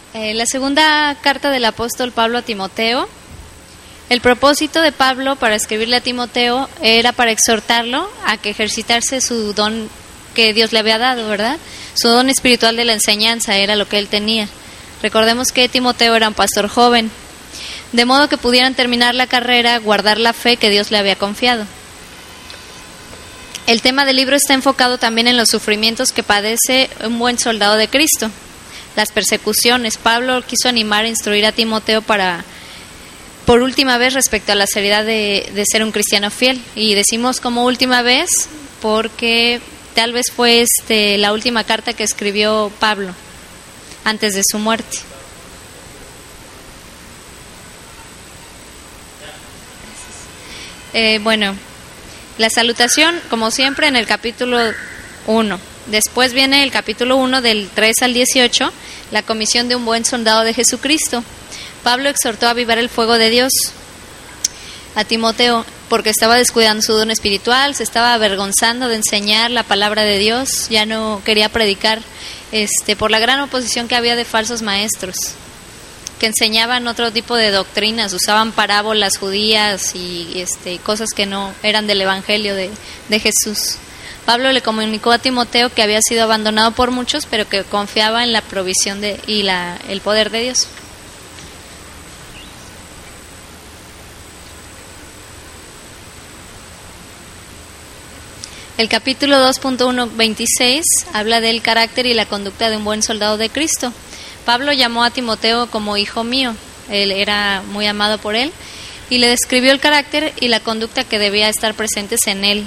La segunda carta del apóstol Pablo a Timoteo. El propósito de Pablo para escribirle a Timoteo era para exhortarlo a que ejercitase su don que Dios le había dado, ¿verdad? Su don espiritual de la enseñanza era lo que él tenía. Recordemos que Timoteo era un pastor joven, de modo que pudieran terminar la carrera, guardar la fe que Dios le había confiado. El tema del libro está enfocado también en los sufrimientos que padece un buen soldado de Cristo, las persecuciones. Pablo quiso animar e instruir a Timoteo por última vez respecto a la seriedad de ser un cristiano fiel. Y decimos como última vez porque tal vez fue la última carta que escribió Pablo antes de su muerte. La salutación, como siempre, en el capítulo 1. Después viene el capítulo 1 del 3 al 18, la comisión de un buen soldado de Jesucristo. Pablo exhortó a avivar el fuego de Dios a Timoteo porque estaba descuidando su don espiritual, se estaba avergonzando de enseñar la palabra de Dios, ya no quería predicar por la gran oposición que había de falsos maestros que enseñaban otro tipo de doctrinas, usaban parábolas judías y cosas que no eran del evangelio de Jesús. Pablo le comunicó a Timoteo que había sido abandonado por muchos, pero que confiaba en la provisión el poder de Dios. El capítulo 2.1.26 habla del carácter y la conducta de un buen soldado de Cristo. Pablo llamó a Timoteo como hijo mío, él era muy amado por él, y le describió el carácter y la conducta que debía estar presentes en él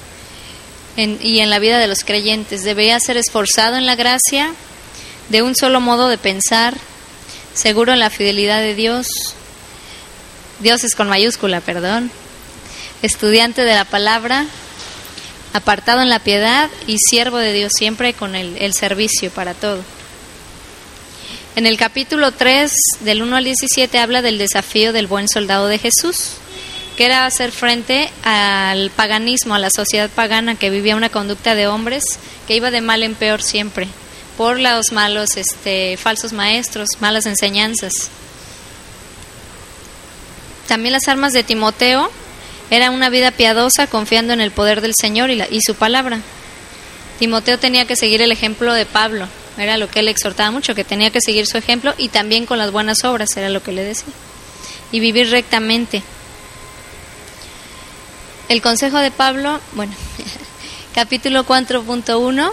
y en la vida de los creyentes. Debía ser esforzado en la gracia, de un solo modo de pensar, seguro en la fidelidad de Dios, Dios es con mayúscula, estudiante de la palabra, apartado en la piedad y siervo de Dios, siempre con el servicio para todo. En el capítulo 3, del 1 al 17, habla del desafío del buen soldado de Jesús, que era hacer frente al paganismo, a la sociedad pagana que vivía una conducta de hombres que iba de mal en peor siempre, por los malos falsos maestros, malas enseñanzas. También las armas de Timoteo era una vida piadosa, confiando en el poder del Señor y su palabra. Timoteo tenía que seguir el ejemplo de Pablo, era lo que él exhortaba mucho, que tenía que seguir su ejemplo y también con las buenas obras, era lo que le decía, y vivir rectamente. El consejo de Pablo, capítulo 4.1,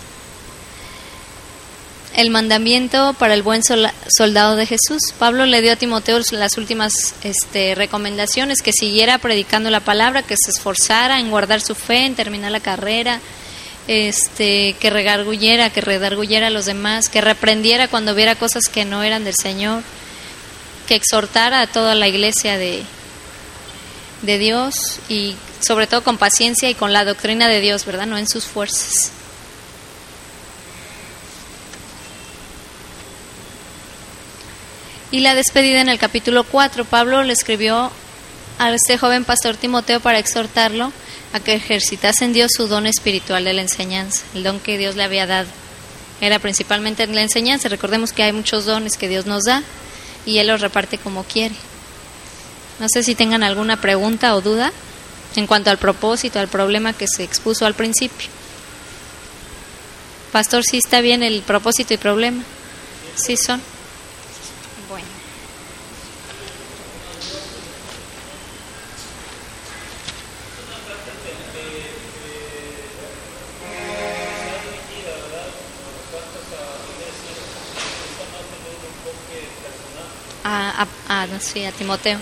el mandamiento para el buen soldado de Jesús. Pablo le dio a Timoteo las últimas recomendaciones, que siguiera predicando la palabra, que se esforzara en guardar su fe, en terminar la carrera, que redarguyera a los demás, que reprendiera cuando viera cosas que no eran del Señor, que exhortara a toda la iglesia de Dios y sobre todo con paciencia y con la doctrina de Dios, ¿verdad? No en sus fuerzas. Y la despedida en el capítulo 4, Pablo le escribió a este joven pastor Timoteo para exhortarlo a que ejercitase en Dios su don espiritual de la enseñanza, el don que Dios le había dado. Era principalmente en la enseñanza. Recordemos que hay muchos dones que Dios nos da y Él los reparte como quiere. No sé si tengan alguna pregunta o duda en cuanto al propósito, al problema que se expuso al principio. Pastor, ¿sí está bien el propósito y problema? Sí son. Bueno. Sí, a Timoteo.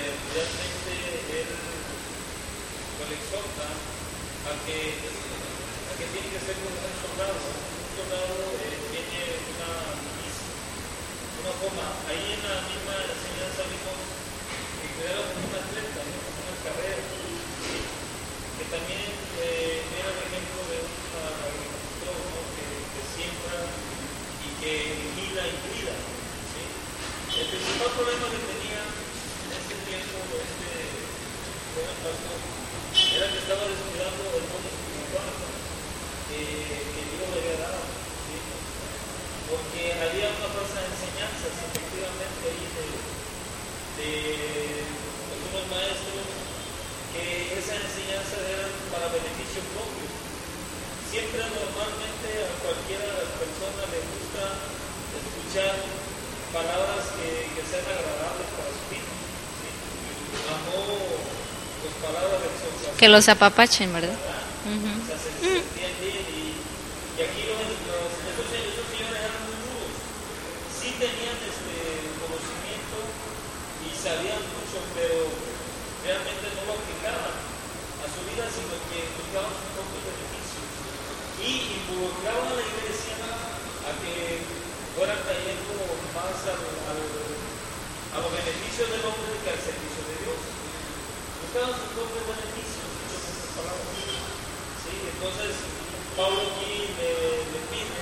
Era que estaba descuidando el mundo espiritual que Dios le había dado, ¿sí? Porque había una falsa enseñanza escuchar palabras que sean agradables para su vida. ¿Sí? Amó pues, palabras de exhortación. Que los apapachen, ¿verdad? O sea, se sentían bien y aquí esos señores eran muy rudos. Sí tenían conocimiento y sabían mucho, pero realmente no lo aplicaban a su vida, sino que buscaban sus propios beneficios y involucraban a la iglesia a que fueran cayendo más a los beneficios del hombre que al servicio de Dios. Buscaban sus propios beneficios, dicho con estas palabras. ¿Sí? Entonces, Pablo aquí le pide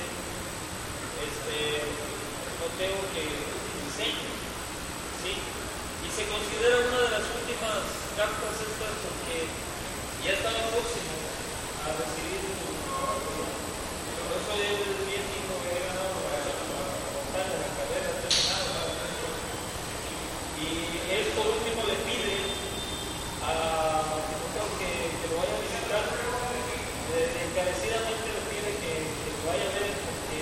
Timoteo que enseñe. ¿Sí? Y se considera una de las últimas cartas estas porque ya estaba próximo a recibir por eso él bien dijo que había ganado la carrera terminada. Y él por último le pide a Timoteo que lo vaya a visitar, encarecidamente le pide que lo vaya a ver porque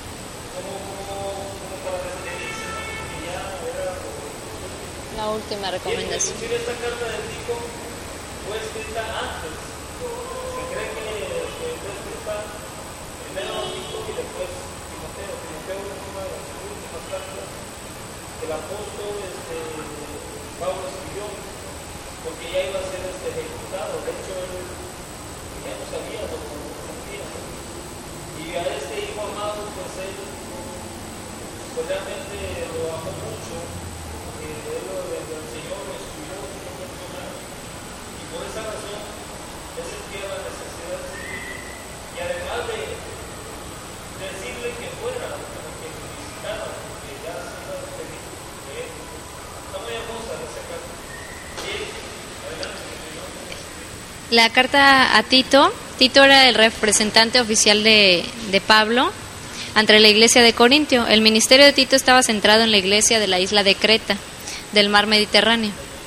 como para despedirse, ¿no? Porque ya era La última recomendación. inclusive esta carta de Tito fue escrita antes. Se cree que fue escrita primero a Tito y después Timoteo. Timoteo es una de las últimas cartas que el apóstol Pablo escribió porque ya iba a ser ejecutado. De hecho, él ya no sabía lo que sentía. Y a este hijo amado, pues él realmente lo amó mucho. Él del Señor lo estudió como personal y por esa razón él sentía la necesidad de seguir y además de decirle que fuera, que lo visitara, porque ya se iba a despedir de él. Está muy hermosa esa carta. Bien, adelante. La carta a Tito. Tito era el representante oficial de Pablo ante la iglesia de Corintio. El ministerio de Tito estaba centrado en la iglesia de la isla de Creta, del mar Mediterráneo.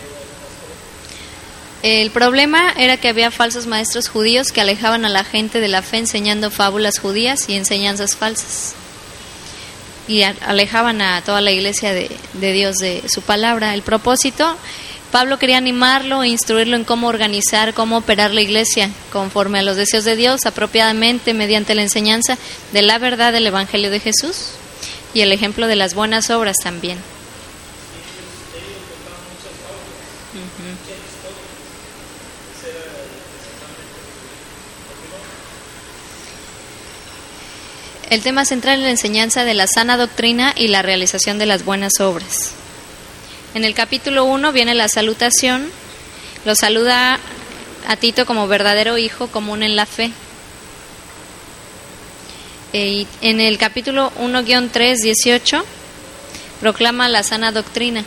El problema era que había falsos maestros judíos que alejaban a la gente de la fe enseñando fábulas judías y enseñanzas falsas. Y alejaban a toda la iglesia de Dios de su palabra. El propósito, Pablo quería animarlo e instruirlo en cómo organizar, cómo operar la iglesia conforme a los deseos de Dios, apropiadamente mediante la enseñanza de la verdad del Evangelio de Jesús y el ejemplo de las buenas obras también. El tema central es la enseñanza de la sana doctrina y la realización de las buenas obras. En el capítulo 1 viene la salutación, lo saluda a Tito como verdadero hijo común en la fe. Y en el capítulo 1-3, 18, proclama la sana doctrina.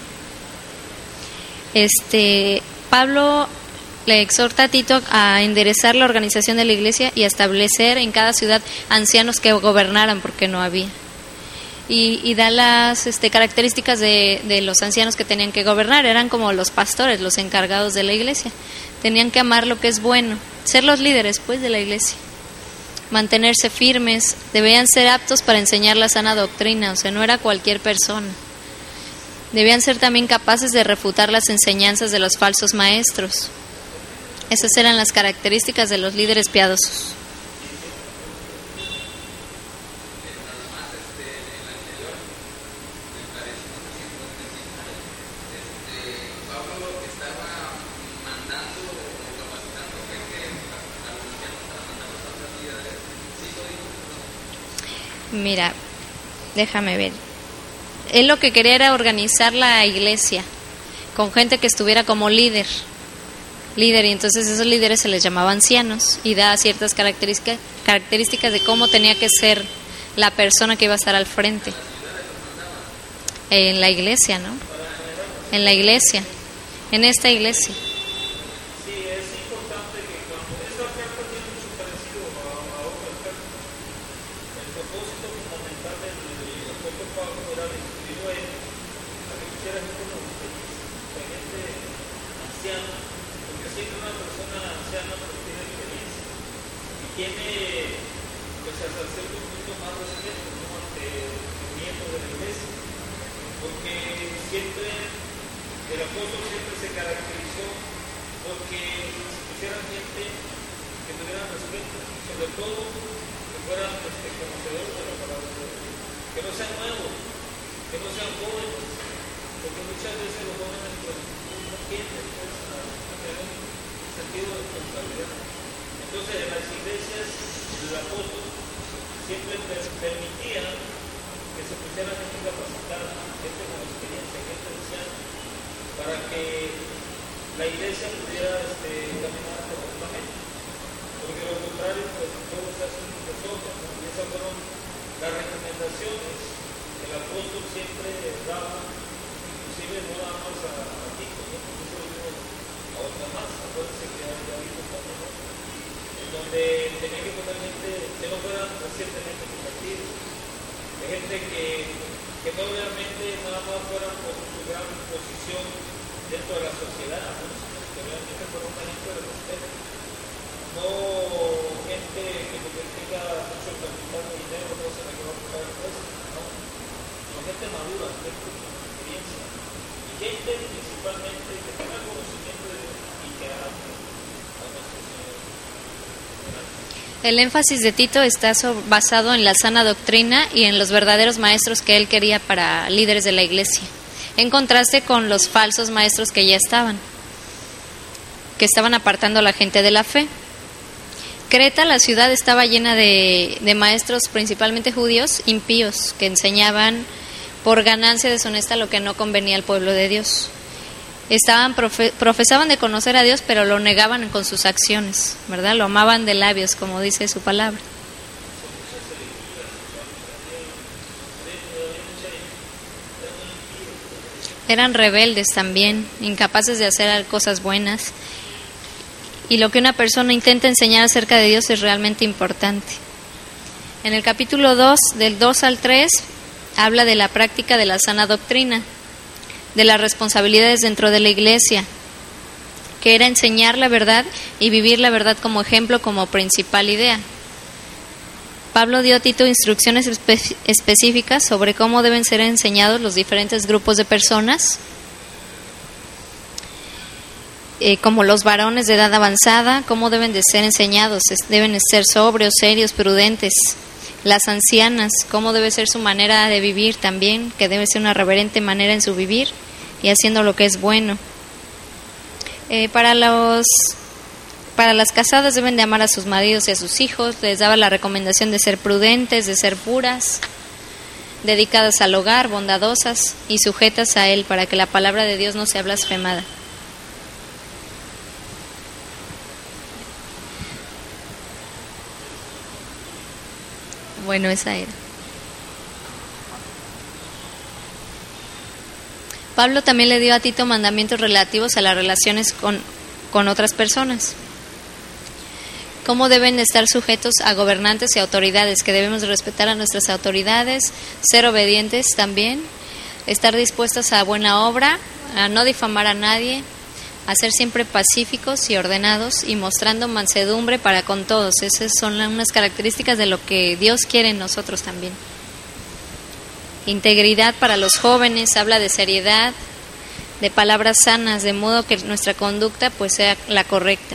Pablo le exhorta a Tito a enderezar la organización de la iglesia y a establecer en cada ciudad ancianos que gobernaran, porque no había. Y da las características de los ancianos que tenían que gobernar. Eran como los pastores, los encargados de la iglesia. Tenían que amar lo que es bueno, ser los líderes pues de la iglesia, mantenerse firmes, debían ser aptos para enseñar la sana doctrina, o sea, no era cualquier persona. Debían ser también capaces de refutar las enseñanzas de los falsos maestros. Esas eran las características de los líderes piadosos. Mira, déjame ver. Él lo que quería era organizar la iglesia con gente que estuviera como líder, y entonces esos líderes se les llamaba ancianos y da ciertas características de cómo tenía que ser la persona que iba a estar al frente. En la iglesia, ¿no? En la iglesia, en esta iglesia. Sí, es importante que cuando esta carta tiene mucho parecido a otras cartas, el propósito fundamental del apóstol Pablo era instruirlo a él a que pusiera gente como feliz, gente anciana, porque siempre una persona anciana pues tiene experiencia y tiene pues hasta cierto punto más respeto, ¿no? Ante el miembro de la iglesia. el apóstol siempre se caracterizó porque se pusieran gente que tuvieran respeto, sobre todo que fueran conocedores de la palabra de Dios, que no sean nuevos, que no sean jóvenes, porque muchas veces los jóvenes pues, no tienen pues, a tener un sentido de responsabilidad. Entonces en las iglesias el apóstol siempre permitía que se pusiera gente capacitada, gente con experiencia, gente anciana, para que la iglesia pudiera caminar correctamente. Porque lo contrario, pues todo se hace un desorden, ¿no? Y esas fueron las recomendaciones que el apóstol siempre daba, inclusive no nada más a Tito, ¿no? Porque eso lo dijo a otra más, acuérdense que ya vimos también, ¿no? En donde tenía que poner gente que no fuera recientemente convertidos, de gente que no realmente nada más fueran por su gran posición dentro de la sociedad, ¿no? Que realmente fuera una gente de respeto, no gente que porque tenga mucho capital de dinero no se la que va a pagar el precio, no, sino gente madura, gente con experiencia, y gente principalmente que tenga conocimiento de Dios y que ame a nuestro Señor. El énfasis de Tito está basado en la sana doctrina y en los verdaderos maestros que él quería para líderes de la iglesia, en contraste con los falsos maestros que ya estaban apartando a la gente de la fe. Creta, la ciudad, estaba llena de maestros principalmente judíos, impíos, que enseñaban por ganancia deshonesta lo que no convenía al pueblo de Dios. Profesaban de conocer a Dios, pero lo negaban con sus acciones, ¿verdad? Lo amaban de labios, como dice su palabra. Eran rebeldes también, incapaces de hacer cosas buenas. Y lo que una persona intenta enseñar acerca de Dios es realmente importante. En el capítulo 2, del 2 al 3, habla de la práctica de la sana doctrina, de las responsabilidades dentro de la iglesia, que era enseñar la verdad y vivir la verdad como ejemplo, como principal idea. Pablo dio a Tito instrucciones específicas sobre cómo deben ser enseñados los diferentes grupos de personas, como los varones de edad avanzada, cómo deben de ser enseñados, deben de ser sobrios, serios, prudentes. Las ancianas, cómo debe ser su manera de vivir también, que debe ser una reverente manera en su vivir y haciendo lo que es bueno. Para las casadas deben de amar a sus maridos y a sus hijos, les daba la recomendación de ser prudentes, de ser puras, dedicadas al hogar, bondadosas y sujetas a él para que la palabra de Dios no sea blasfemada. Bueno, esa era. Pablo también le dio a Tito mandamientos relativos a las relaciones con otras personas. Cómo deben estar sujetos a gobernantes y autoridades, que debemos respetar a nuestras autoridades, ser obedientes también, estar dispuestos a buena obra, a no difamar a nadie, a ser siempre pacíficos y ordenados y mostrando mansedumbre para con todos. Esas son unas características de lo que Dios quiere en nosotros también. Integridad para los jóvenes, habla de seriedad, de palabras sanas, de modo que nuestra conducta pues sea la correcta.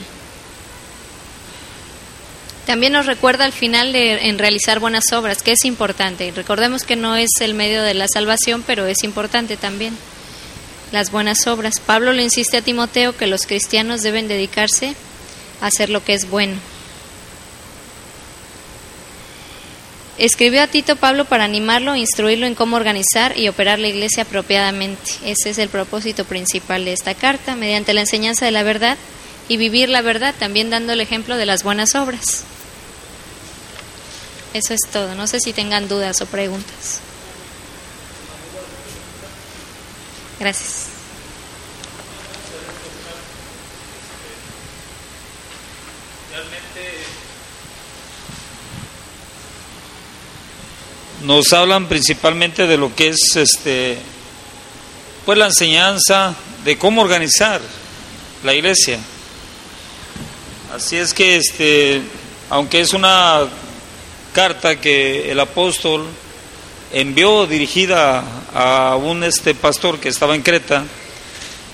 También nos recuerda al final en realizar buenas obras, que es importante. Recordemos que no es el medio de la salvación, pero es importante también las buenas obras. Pablo le insiste a Timoteo que los cristianos deben dedicarse a hacer lo que es bueno. Escribió a Tito Pablo para animarlo, instruirlo en cómo organizar y operar la iglesia apropiadamente. Ese es el propósito principal de esta carta, mediante la enseñanza de la verdad y vivir la verdad, también dando el ejemplo de las buenas obras. Eso es todo. No sé si tengan dudas o preguntas. Gracias. Realmente nos hablan principalmente de lo que es pues la enseñanza de cómo organizar la iglesia. Así es que aunque es una carta que el apóstol envió dirigida a un pastor que estaba en Creta,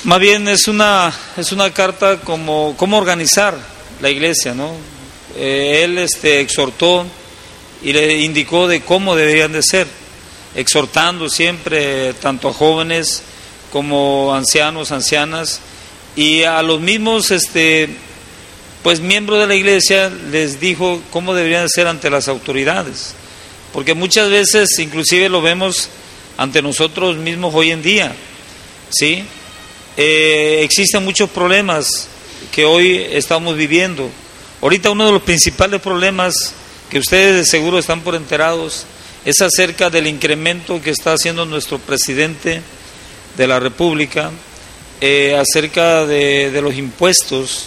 Más bien es una carta como cómo organizar la iglesia, ¿no? Él exhortó y le indicó de cómo deberían de ser, exhortando siempre tanto a jóvenes como ancianos, ancianas, y a los mismos pues miembros de la iglesia les dijo cómo deberían de ser ante las autoridades, porque muchas veces inclusive lo vemos ante nosotros mismos hoy en día, ¿sí? Existen muchos problemas que hoy estamos viviendo. Ahorita uno de los principales problemas que ustedes de seguro están por enterados es acerca del incremento que está haciendo nuestro presidente de la República, acerca de los impuestos,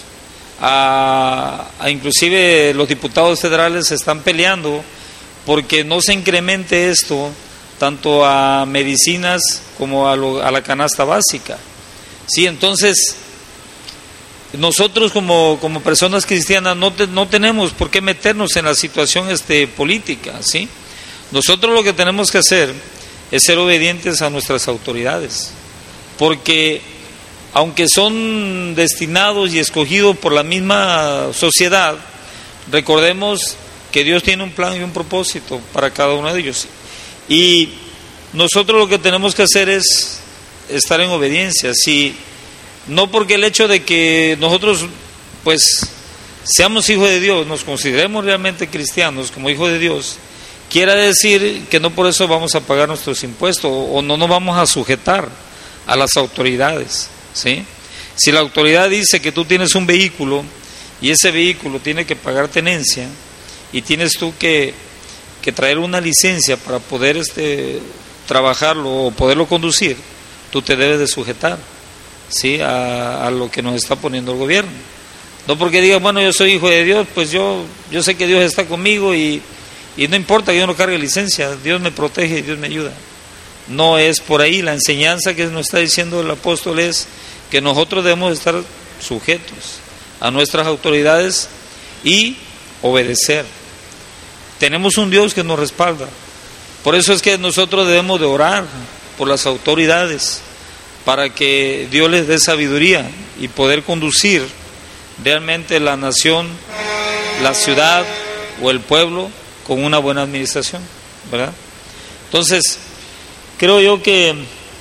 inclusive los diputados federales se están peleando porque no se incremente esto tanto a medicinas como a la canasta básica. Sí, entonces nosotros como personas cristianas no tenemos por qué meternos en la situación política, ¿sí? Nosotros lo que tenemos que hacer es ser obedientes a nuestras autoridades, porque aunque son destinados y escogidos por la misma sociedad, recordemos que Dios tiene un plan y un propósito para cada uno de ellos, y nosotros lo que tenemos que hacer es estar en obediencia. Si no porque el hecho de que nosotros pues seamos hijos de Dios, nos consideremos realmente cristianos como hijos de Dios, quiera decir que no por eso vamos a pagar nuestros impuestos o no nos vamos a sujetar a las autoridades, ¿sí? Si la autoridad dice que tú tienes un vehículo y ese vehículo tiene que pagar tenencia y tienes tú que traer una licencia para poder trabajarlo o poderlo conducir, tú te debes de sujetar, ¿sí? a lo que nos está poniendo el gobierno. No porque digas, bueno, yo soy hijo de Dios, pues yo sé que Dios está conmigo y no importa que yo no cargue licencia, Dios me protege y Dios me ayuda. No es por ahí. La enseñanza que nos está diciendo el apóstol es que nosotros debemos estar sujetos a nuestras autoridades y obedecer. Tenemos un Dios que nos respalda. Por eso es que nosotros debemos de orar por las autoridades para que Dios les dé sabiduría y poder conducir realmente la nación, la ciudad o el pueblo con una buena administración, ¿verdad? Entonces, creo yo que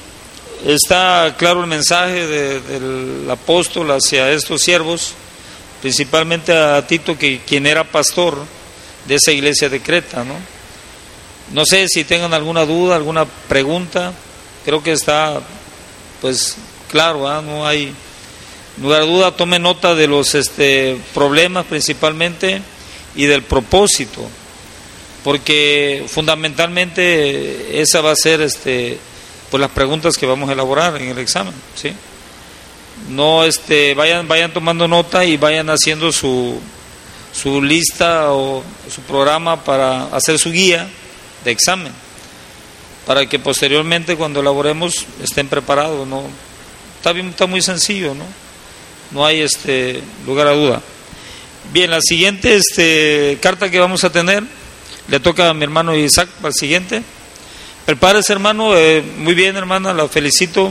está claro el mensaje del apóstol hacia estos siervos, principalmente a Tito, quien era pastor de esa iglesia de Creta, ¿no? No sé si tengan alguna duda, alguna pregunta. Creo que está pues claro, ¿eh? No hay lugar a duda. Tome nota de los problemas principalmente y del propósito, porque fundamentalmente esa va a ser pues las preguntas que vamos a elaborar en el examen, ¿sí? No vayan tomando nota y vayan haciendo su lista o su programa para hacer su guía de examen, para que posteriormente cuando elaboremos estén preparados, ¿no? Está muy sencillo, no hay lugar a duda. Bien, la siguiente carta que vamos a tener le toca a mi hermano Isaac. Al siguiente, prepárese, hermano. Muy bien, hermana, la felicito.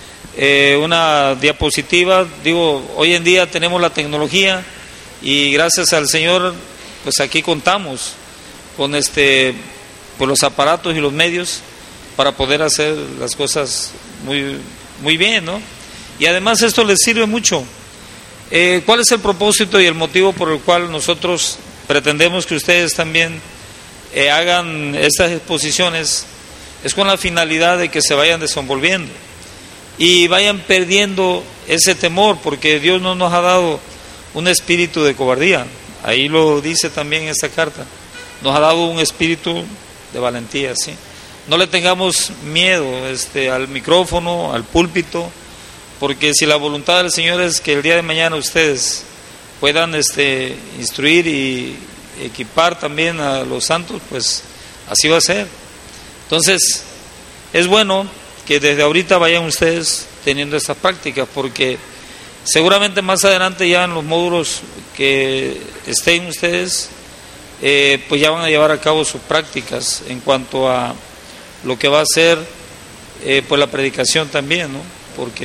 Una diapositiva. Digo, hoy en día tenemos la tecnología y gracias al Señor pues aquí contamos con pues los aparatos y los medios para poder hacer las cosas muy, muy bien, ¿no? Y además esto les sirve mucho. ¿Cuál es el propósito y el motivo por el cual nosotros pretendemos que ustedes también hagan estas exposiciones? Es con la finalidad de que se vayan desenvolviendo y vayan perdiendo ese temor, porque Dios no nos ha dado un espíritu de cobardía. Ahí lo dice también esta carta. Nos ha dado un espíritu de valentía, ¿sí? No le tengamos miedo al micrófono, al púlpito, porque si la voluntad del Señor es que el día de mañana ustedes puedan instruir y equipar también a los santos, pues así va a ser. Entonces, es bueno que desde ahorita vayan ustedes teniendo estas prácticas, porque seguramente más adelante ya en los módulos que estén ustedes, pues ya van a llevar a cabo sus prácticas en cuanto a lo que va a ser pues la predicación también, ¿no? Porque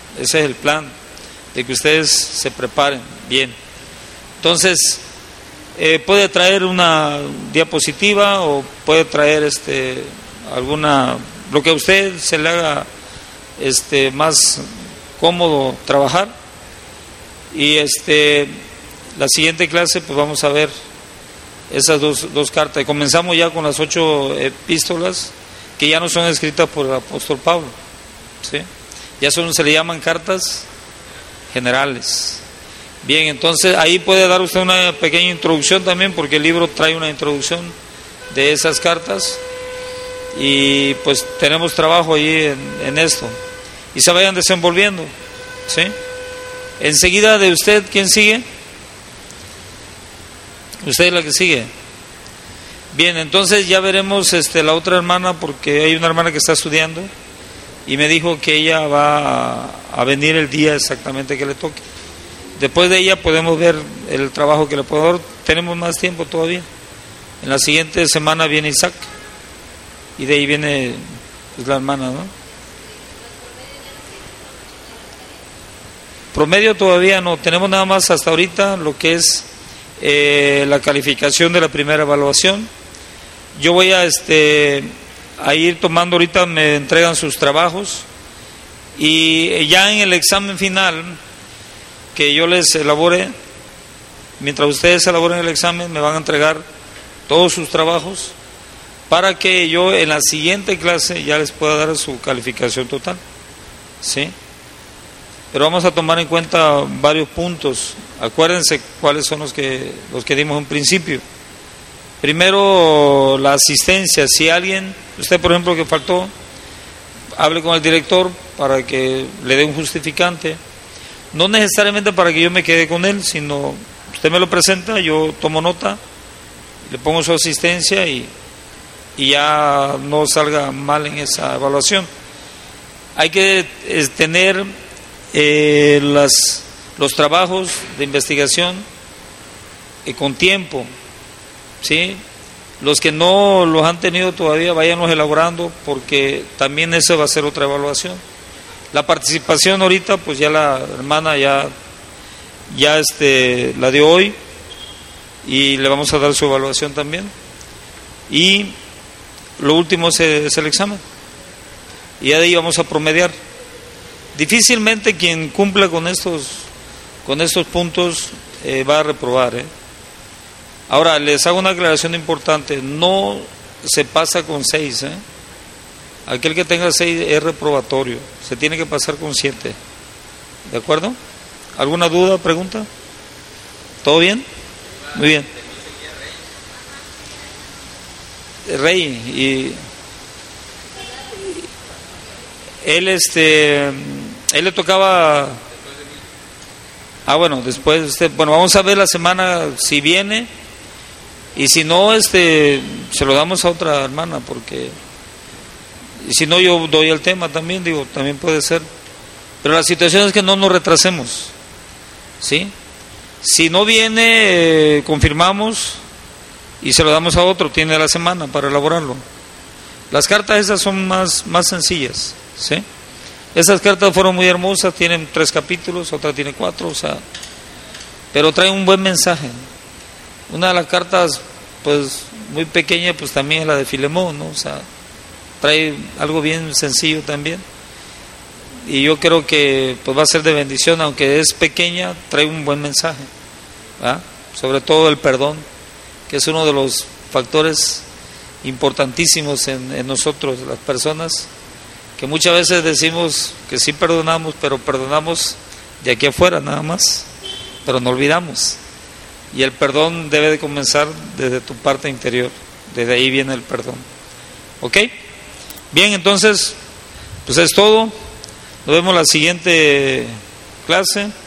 Ese es el plan, de que ustedes se preparen bien. Entonces, puede traer una diapositiva o puede traer alguna, lo que a usted se le haga más cómodo trabajar. Y la siguiente clase pues vamos a ver esas dos cartas. Comenzamos ya con las 8 epístolas que ya no son escritas por el apóstol Pablo, ¿sí? Ya se le llaman cartas generales. Bien, entonces ahí puede dar usted una pequeña introducción también, porque el libro trae una introducción de esas cartas y pues tenemos trabajo ahí en esto, y se vayan desenvolviendo, ¿sí? Enseguida de usted, ¿quién sigue? Usted es la que sigue. Bien, entonces ya veremos la otra hermana, porque hay una hermana que está estudiando y me dijo que ella va a venir el día exactamente que le toque. Después de ella podemos ver el trabajo que le puedo dar. Tenemos más tiempo todavía. En la siguiente semana viene Isaac y de ahí viene pues, la hermana, ¿no? Promedio todavía no, tenemos nada más hasta ahorita lo que es la calificación de la primera evaluación. Yo voy a ir tomando, ahorita me entregan sus trabajos y ya en el examen final que yo les elabore, mientras ustedes elaboren el examen, me van a entregar todos sus trabajos para que yo en la siguiente clase ya les pueda dar su calificación total, ¿sí? Pero vamos a tomar en cuenta varios puntos. Acuérdense cuáles son los que dimos en principio. Primero, la asistencia. Si alguien, usted por ejemplo que faltó, hable con el director para que le dé un justificante. No necesariamente para que yo me quede con él, sino usted me lo presenta, yo tomo nota, le pongo su asistencia y ya no salga mal en esa evaluación. Hay que tener los trabajos de investigación con tiempo, ¿sí? Los que no los han tenido todavía, váyanlos elaborando, porque también eso va a ser otra evaluación. La participación ahorita, pues ya la hermana ya la dio hoy y le vamos a dar su evaluación también. Y lo último es el examen. Y ya de ahí vamos a promediar. Difícilmente quien cumpla con estos puntos va a reprobar, ¿eh? Ahora, les hago una aclaración importante. No se pasa con 6, ¿eh? Aquel que tenga 6 es reprobatorio. Se tiene que pasar con 7. ¿De acuerdo? ¿Alguna duda, pregunta? ¿Todo bien? Muy bien. Rey, y él le tocaba. Bueno, después vamos a ver la semana si viene, y si no, se lo damos a otra hermana, porque y si no, yo doy el tema también, también puede ser. Pero la situación es que no nos retrasemos, ¿sí? Si no viene, confirmamos y se lo damos a otro, tiene la semana para elaborarlo. Las cartas esas son más sencillas, ¿sí? Esas cartas fueron muy hermosas, tienen 3 capítulos, otra tiene 4, pero traen un buen mensaje. Una de las cartas, pues, muy pequeña, pues también es la de Filemón, ¿no? Trae algo bien sencillo también. Y yo creo que pues va a ser de bendición, aunque es pequeña, trae un buen mensaje, ¿verdad? Sobre todo el perdón, que es uno de los factores importantísimos en nosotros, las personas, que muchas veces decimos que sí perdonamos, pero perdonamos de aquí afuera nada más, pero no olvidamos. Y el perdón debe de comenzar desde tu parte interior, desde ahí viene el perdón. ¿Ok? Bien, entonces, pues es todo. Nos vemos la siguiente clase.